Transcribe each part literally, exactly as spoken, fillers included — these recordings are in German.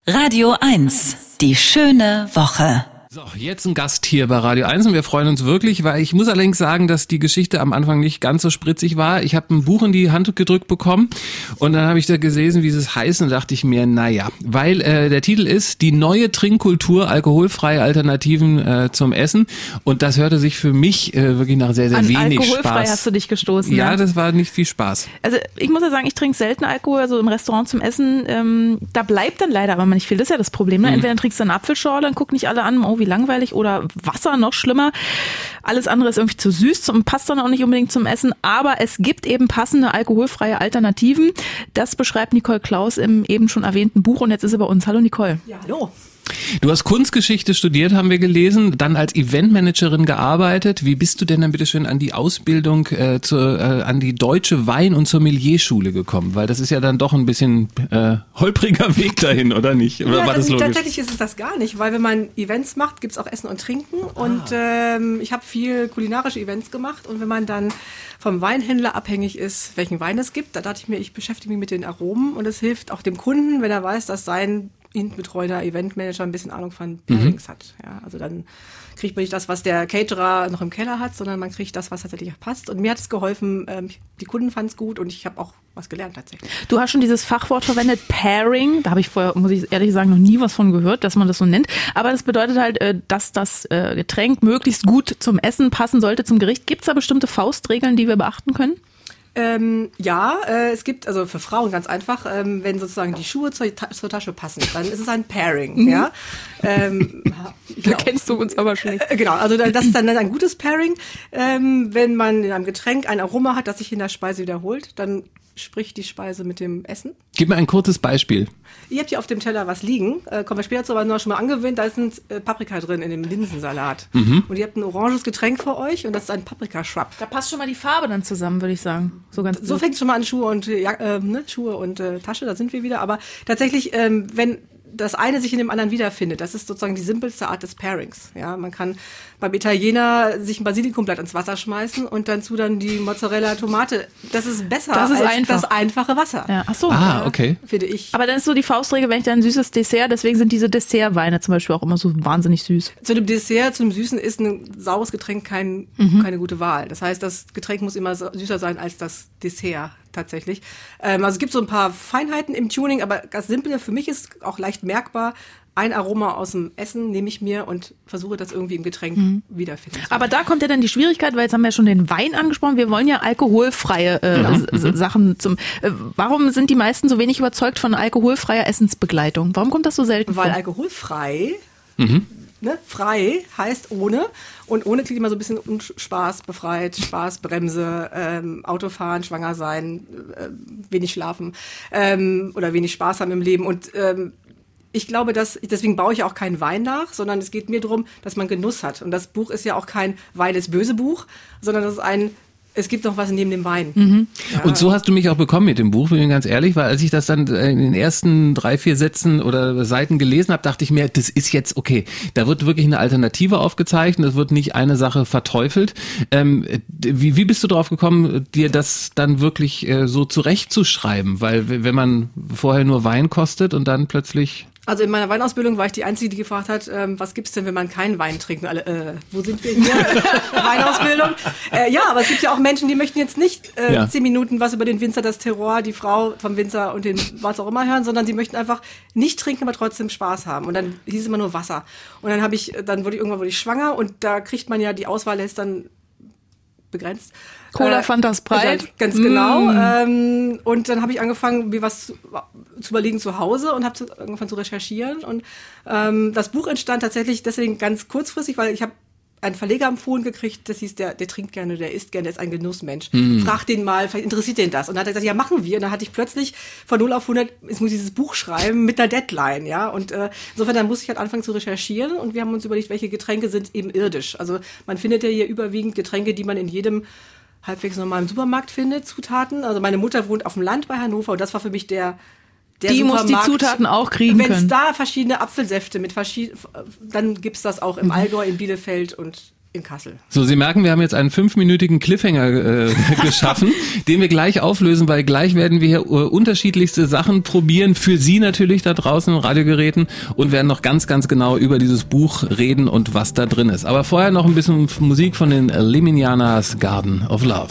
Radio eins, die schöne Woche. So, jetzt ein Gast hier bei Radio eins und wir freuen uns wirklich, weil ich muss allerdings sagen, dass die Geschichte am Anfang nicht ganz so spritzig war. Ich habe ein Buch in die Hand gedrückt bekommen und dann habe ich da gelesen, wie es heißt und dachte ich mir, naja, weil äh, der Titel ist Die neue Trinkkultur, alkoholfreie Alternativen äh, zum Essen und das hörte sich für mich äh, wirklich nach sehr, sehr An wenig alkoholfrei Spaß. hast du dich gestoßen. Ja, ne? das war nicht viel Spaß. Also ich muss ja sagen, ich trinke selten Alkohol, also im Restaurant zum Essen, ähm, da bleibt dann leider aber nicht viel, das ist ja das Problem. Ne? Entweder trinkst du eine Apfelschorle, dann gucken nicht alle an, oh wie langweilig, oder Wasser, noch schlimmer. Alles andere ist irgendwie zu süß und passt dann auch nicht unbedingt zum Essen, aber es gibt eben passende alkoholfreie Alternativen. Das beschreibt Nicole Klaus im eben schon erwähnten Buch und jetzt ist sie bei uns. Hallo Nicole. Ja, hallo. Du hast Kunstgeschichte studiert, haben wir gelesen, dann als Eventmanagerin gearbeitet. Wie bist du denn dann bitte schön an die Ausbildung, äh, zur, äh, an die Deutsche Wein- und Sommelierschule gekommen? Weil das ist ja dann doch ein bisschen äh, holpriger Weg dahin, oder nicht? Oder ja, war das das, logisch? Tatsächlich ist es das gar nicht, weil wenn man Events macht, gibt's auch Essen und Trinken. Ah. Und ähm, ich habe viel kulinarische Events gemacht. Und wenn man dann vom Weinhändler abhängig ist, welchen Wein es gibt, da dachte ich mir, ich beschäftige mich mit den Aromen. Und es hilft auch dem Kunden, wenn er weiß, dass sein ihn betreuter Eventmanager ein bisschen Ahnung von Pairings mhm. hat. Ja, also dann kriegt man nicht das, was der Caterer noch im Keller hat, sondern man kriegt das, was tatsächlich auch passt. Und mir hat es geholfen, ähm, die Kunden fanden es gut und ich habe auch was gelernt tatsächlich. Du hast schon dieses Fachwort verwendet, Pairing. Da habe ich vorher, muss ich ehrlich sagen, noch nie was von gehört, dass man das so nennt. Aber das bedeutet halt, dass das Getränk möglichst gut zum Essen passen sollte, zum Gericht. Gibt es da bestimmte Faustregeln, die wir beachten können? Ähm, ja, äh, es gibt, also für Frauen ganz einfach, ähm, wenn sozusagen die Schuhe zur, Ta- zur Tasche passen, dann ist es ein Pairing, mhm. ja. Ähm, genau. Da kennst du uns aber schon. Äh, genau, also das ist dann ein gutes Pairing. Ähm, wenn man in einem Getränk ein Aroma hat, das sich in der Speise wiederholt, dann spricht die Speise mit dem Essen. Gib mir ein kurzes Beispiel. Ihr habt hier auf dem Teller was liegen, äh, kommen wir später zu, aber noch schon mal angewöhnt, da ist ein äh, Paprika drin in dem Linsensalat. Mhm. Und ihr habt ein oranges Getränk vor euch und das ist ein Paprika-Shrub. Da passt schon mal die Farbe dann zusammen, würde ich sagen. So, ganz so fängt es schon mal an, Schuhe und, ja, äh, ne, Schuhe und äh, Tasche, da sind wir wieder. Aber tatsächlich, ähm, wenn das eine sich in dem anderen wiederfindet, das ist sozusagen die simpelste Art des Pairings. Ja, man kann beim Italiener sich ein Basilikumblatt ins Wasser schmeißen und dazu dann die Mozzarella Tomate. Das ist besser das ist als einfach. das einfache Wasser. Ja. Ach so. Ah, okay. Finde ich. Aber dann ist so die Faustregel, wenn ich dann ein süßes Dessert, deswegen sind diese Dessertweine zum Beispiel auch immer so wahnsinnig süß. Zu dem Dessert, zu dem Süßen ist ein saures Getränk kein, mhm. keine gute Wahl. Das heißt, das Getränk muss immer süßer sein als das Dessert tatsächlich. Ähm, also es gibt so ein paar Feinheiten im Tuning, aber ganz simpel für mich ist auch leicht merkbar, ein Aroma aus dem Essen nehme ich mir und versuche das irgendwie im Getränk mhm. wiederfinden. Aber da kommt ja dann die Schwierigkeit, weil jetzt haben wir ja schon den Wein angesprochen, wir wollen ja alkoholfreie äh, ja. s- Sachen zum... Äh, warum sind die meisten so wenig überzeugt von alkoholfreier Essensbegleitung? Warum kommt das so selten Weil vor? alkoholfrei... Mhm. Ne, frei heißt ohne und ohne klingt immer so ein bisschen Spaß befreit, Spaßbremse, ähm, Autofahren, schwanger sein, äh, wenig schlafen ähm, oder wenig Spaß haben im Leben und ähm, ich glaube, dass deswegen baue ich auch keinen Wein nach, sondern es geht mir darum, dass man Genuss hat und das Buch ist ja auch kein Wein ist böse Buch, sondern das ist ein es gibt noch was neben dem Wein. Mhm. Ja. Und so hast du mich auch bekommen mit dem Buch, bin ich ganz ehrlich, weil als ich das dann in den ersten drei, vier Sätzen oder Seiten gelesen habe, dachte ich mir, das ist jetzt okay. Da wird wirklich eine Alternative aufgezeichnet, es wird nicht eine Sache verteufelt. Ähm, wie, wie bist du drauf gekommen, dir das dann wirklich äh, so zurechtzuschreiben? Weil wenn man vorher nur Wein kostet und dann plötzlich... Also in meiner Weinausbildung war ich die Einzige, die gefragt hat, ähm, was gibt's denn, wenn man keinen Wein trinkt? Und alle, äh, wo sind wir hier? Weinausbildung. Äh, ja, aber es gibt ja auch Menschen, die möchten jetzt nicht äh, ja. zehn Minuten was über den Winzer, das Terroir, die Frau vom Winzer und den was auch immer hören, sondern die möchten einfach nicht trinken, aber trotzdem Spaß haben. Und dann hieß es immer nur Wasser. Und dann habe ich, dann wurde ich irgendwann wurde ich schwanger und da kriegt man ja die Auswahl ist dann begrenzt. Cola, äh, Fanta, Sprite. Ganz genau. Mm. Ähm, und dann habe ich angefangen, mir was zu, zu überlegen zu Hause und habe angefangen zu recherchieren. Und ähm, das Buch entstand tatsächlich deswegen ganz kurzfristig, weil ich habe einen Verleger empfohlen gekriegt, das hieß, der, der trinkt gerne, der isst gerne, der ist ein Genussmensch. Mm. Frag den mal, vielleicht interessiert den das. Und dann hat er gesagt, ja, machen wir. Und dann hatte ich plötzlich von null auf hundert, jetzt muss ich dieses Buch schreiben mit einer Deadline, ja. Und äh, insofern, dann musste ich halt anfangen zu recherchieren und wir haben uns überlegt, welche Getränke sind eben irdisch. Also man findet ja hier überwiegend Getränke, die man in jedem halbwegs normalen Supermarkt findet, Zutaten. Also meine Mutter wohnt auf dem Land bei Hannover und das war für mich der Der die muss die Zutaten auch kriegen können. Wenn es da verschiedene Apfelsäfte mit verschiedenen, dann gibt's das auch im Allgäu, in Bielefeld und in Kassel. So, Sie merken, wir haben jetzt einen fünfminütigen Cliffhanger äh, geschaffen, den wir gleich auflösen, weil gleich werden wir hier äh, unterschiedlichste Sachen probieren, für Sie natürlich da draußen in Radiogeräten und werden noch ganz, ganz genau über dieses Buch reden und was da drin ist. Aber vorher noch ein bisschen Musik von den Liminianas, Garden of Love.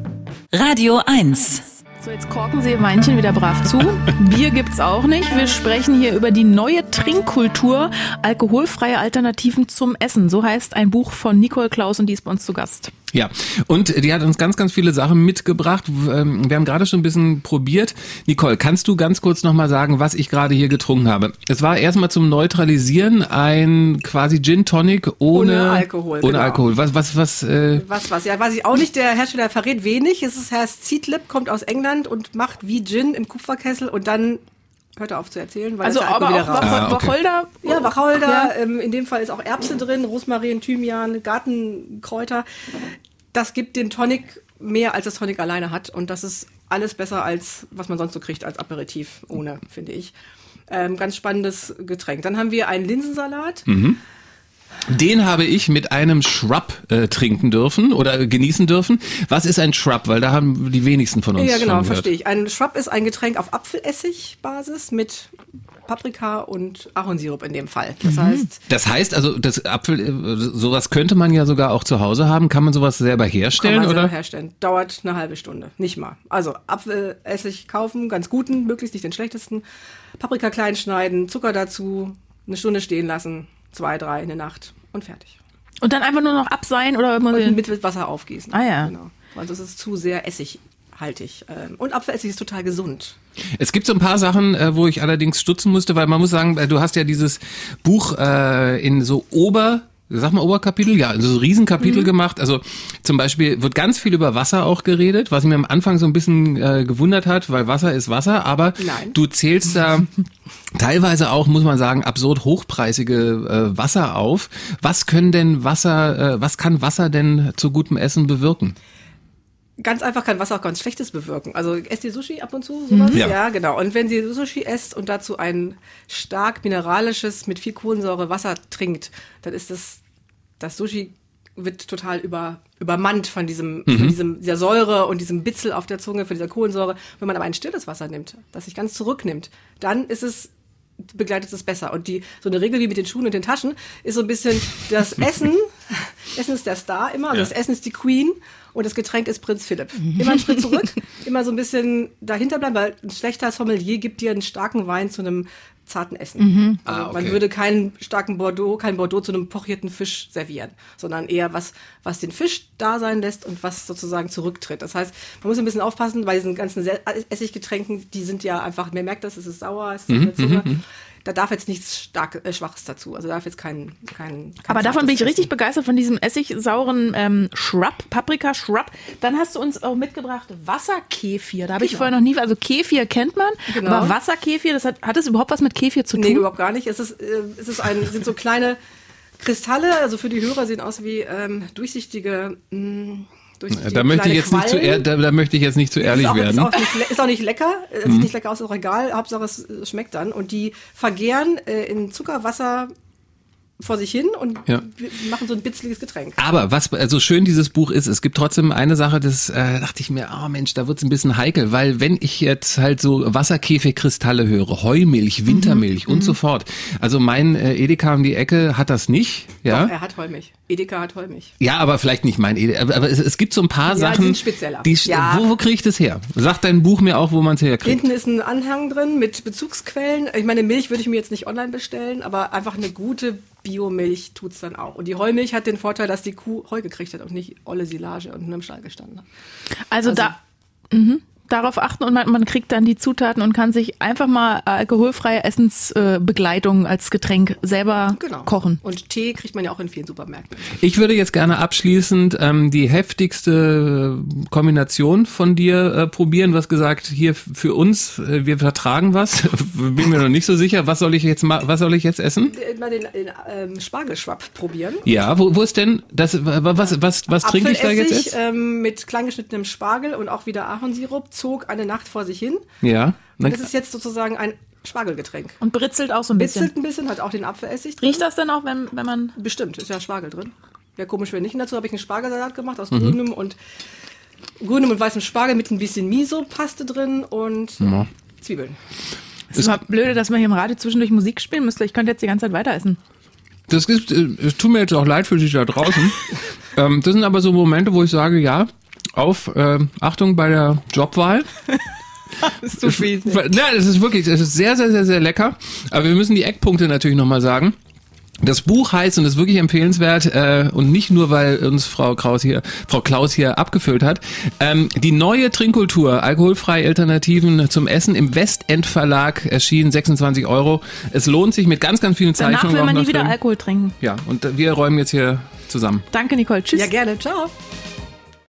Radio eins. So, jetzt korken Sie Ihr Weinchen wieder brav zu. Bier gibt's auch nicht. Wir sprechen hier über die neue Trinkkultur, alkoholfreie Alternativen zum Essen. So heißt ein Buch von Nicole Klaus und die ist bei uns zu Gast. Ja, und die hat uns ganz, ganz viele Sachen mitgebracht. Wir haben gerade schon ein bisschen probiert. Nicole, kannst du ganz kurz nochmal sagen, was ich gerade hier getrunken habe? Es war erstmal zum Neutralisieren ein quasi Gin Tonic ohne, ohne Alkohol. Ohne genau. Alkohol. Was, was, was? Äh was, was? Ja, weiß ich auch nicht. Der Hersteller verrät wenig. Es ist heißt Seedlip, kommt aus England und macht wie Gin im Kupferkessel und dann hört er auf zu erzählen, weil also es aber wieder auch raus. Wach- Ah, okay. Wacholder? Ja, Wacholder, Ja. ähm, in dem Fall ist auch Erbse drin, Rosmarin, Thymian, Gartenkräuter. Das gibt den Tonic mehr, als das Tonic alleine hat. Und das ist alles besser, als was man sonst so kriegt als Aperitif ohne, finde ich. Ähm, ganz spannendes Getränk. Dann haben wir einen Linsensalat. Mhm. Den habe ich mit einem Shrub äh, trinken dürfen oder genießen dürfen. Was ist ein Shrub? Weil da haben die wenigsten von uns Ja, genau, von gehört. verstehe ich. Ein Shrub ist ein Getränk auf Apfelessigbasis mit Paprika und Ahornsirup in dem Fall. Das heißt, Das heißt also, das Apfel, äh, sowas könnte man ja sogar auch zu Hause haben. Kann man sowas selber herstellen, kann man oder? selber herstellen. Dauert eine halbe Stunde, nicht mal. Also Apfelessig kaufen, ganz guten, möglichst nicht den schlechtesten. Paprika klein schneiden, Zucker dazu, eine Stunde stehen lassen, zwei, drei in der Nacht und fertig. Und dann einfach nur noch abseihen oder immer Und mit Wasser aufgießen. Ah, ja. Genau. Also es ist zu sehr essighaltig. Ähm, Und Apfelessig ist total gesund. Es gibt so ein paar Sachen, äh, wo ich allerdings stutzen musste, weil man muss sagen, äh, du hast ja dieses Buch äh, in so Ober... Sag mal Oberkapitel, ja, also so Riesenkapitel Mhm. gemacht. Also zum Beispiel wird ganz viel über Wasser auch geredet, was mir am Anfang so ein bisschen äh, gewundert hat, weil Wasser ist Wasser, aber Nein. du zählst da teilweise auch, muss man sagen, absurd hochpreisige äh, Wasser auf. Was können denn Wasser, äh, was kann Wasser denn zu gutem Essen bewirken? Ganz einfach kann Wasser auch ganz Schlechtes bewirken. Also esst ihr Sushi ab und zu, sowas? Ja. Ja, genau. Und wenn Sie Sushi esst und dazu ein stark mineralisches, mit viel Kohlensäure Wasser trinkt, dann ist das, das Sushi wird total über, übermannt von diesem, von diesem, dieser Säure und diesem Bitzel auf der Zunge, von dieser Kohlensäure. Wenn man aber ein stilles Wasser nimmt, das sich ganz zurücknimmt, dann ist es begleitet es besser. Und die, so eine Regel wie mit den Schuhen und den Taschen ist so ein bisschen das Essen. Essen ist der Star immer, also Ja. das Essen ist die Queen und das Getränk ist Prinz Philipp. Immer einen Schritt zurück, immer so ein bisschen dahinter bleiben, weil ein schlechter Sommelier gibt dir einen starken Wein zu einem zarten Essen. Also Ah, okay. Man würde keinen starken Bordeaux, kein Bordeaux zu einem pochierten Fisch servieren, sondern eher was, was den Fisch da sein lässt und was sozusagen zurücktritt. Das heißt, man muss ein bisschen aufpassen, bei diesen ganzen Se- Essiggetränken, die sind ja einfach, man merkt das, es ist sauer, es ist Mhm, eine Zunge. Da darf jetzt nichts stark, äh, Schwaches dazu. Also darf jetzt kein, kein, kein Aber davon bin ich zartes richtig Essen. begeistert, von diesem essigsauren ähm, Shrub, Paprika-Shrub. Dann hast du uns auch mitgebracht Wasserkefir. Da habe ich Genau. vorher noch nie, also Kefir kennt man, Genau. aber Wasserkefir, das hat, hat es überhaupt was mit Kefir zu tun? Nee, überhaupt gar nicht. Es ist, äh, es ist ein, sind so kleine Kristalle, also für die Hörer sehen aus wie ähm, durchsichtige, mh, durchsichtige Da möchte ich kleine jetzt nicht zu, Quallen. ehr, da, da möchte ich jetzt nicht zu ehrlich ist auch, werden. Ist auch, nicht, le- ist auch nicht lecker, äh, sieht nicht lecker aus, ist auch egal, Hauptsache es äh, schmeckt dann. Und die vergären äh, in Zuckerwasser vor sich hin und Ja. b- machen so ein bitzliges Getränk. Aber was also schön dieses Buch ist, es gibt trotzdem eine Sache, das äh, dachte ich mir, oh Mensch, da wird's ein bisschen heikel, weil wenn ich jetzt halt so Wasserkäferkristalle höre, Heumilch, Wintermilch und so fort, also mein äh, Edeka um die Ecke hat das nicht, ja. Doch, er hat Heumilch. Edeka hat Heumilch. Ja, aber vielleicht nicht mein Edeka, aber, aber es, es gibt so ein paar Ja, die Sachen, sind spezieller. die, Ja. wo, wo kriege ich das her? Sagt dein Buch mir auch, wo man es herkriegt. Hinten ist ein Anhang drin mit Bezugsquellen. Ich meine, Milch würde ich mir jetzt nicht online bestellen, aber einfach eine gute Biomilch tut's dann auch. Und die Heumilch hat den Vorteil, dass die Kuh Heu gekriegt hat und nicht olle Silage und nur im Stall gestanden hat. Also, Also- da mhm, darauf achten und man, man kriegt dann die Zutaten und kann sich einfach mal alkoholfreie Essensbegleitung als Getränk selber Genau. kochen. Und Tee kriegt man ja auch in vielen Supermärkten. Ich würde jetzt gerne abschließend ähm, die heftigste äh, Kombination von dir äh, probieren. Du hast gesagt, hier f- für uns, äh, wir vertragen was. Bin mir noch nicht so sicher. Was soll ich jetzt ma- was soll ich jetzt essen? Äh, Mal den, den ähm, Spargelschwapp probieren. Ja, wo, wo ist denn das? Was was was trinke ich da jetzt? Apfelessig jetzt? ähm, mit kleingeschnittenem Spargel und auch wieder Ahornsirup zog eine Nacht vor sich hin. Ja. Und Dann, das ist jetzt sozusagen ein Spargelgetränk. Und britzelt auch so ein bisschen. Bitzelt ein bisschen, hat auch den Apfelessig drin. Riecht das denn auch, wenn, wenn man... Bestimmt, ist ja Spargel drin. Wäre komisch, wenn nicht. Und dazu habe ich einen Spargelsalat gemacht aus Mhm. grünem und grünem und weißem Spargel mit ein bisschen Miso-Paste drin und Ja. Zwiebeln. Es ist immer blöde, dass man hier im Radio zwischendurch Musik spielen müsste. Ich könnte jetzt die ganze Zeit weiter essen. Das ist, es tut mir jetzt auch leid für dich da draußen. ähm, das sind aber so Momente, wo ich sage, ja, auf, äh, Achtung bei der Jobwahl. Das ist zu viel. Nein, es ist wirklich, es ist sehr, sehr, sehr, sehr lecker. Aber wir müssen die Eckpunkte natürlich nochmal sagen. Das Buch heißt, und ist wirklich empfehlenswert, äh, und nicht nur, weil uns Frau Kraus hier, Frau Klaus hier abgefüllt hat, ähm, die neue Trinkkultur, alkoholfreie Alternativen zum Essen im Westend Verlag erschienen, sechsundzwanzig Euro. Es lohnt sich mit ganz, ganz vielen Danach Zeichnungen. will man auch nie noch wieder drin. Alkohol trinken. Ja, und wir räumen jetzt hier zusammen. Danke, Nicole. Tschüss. Ja, gerne. Ciao.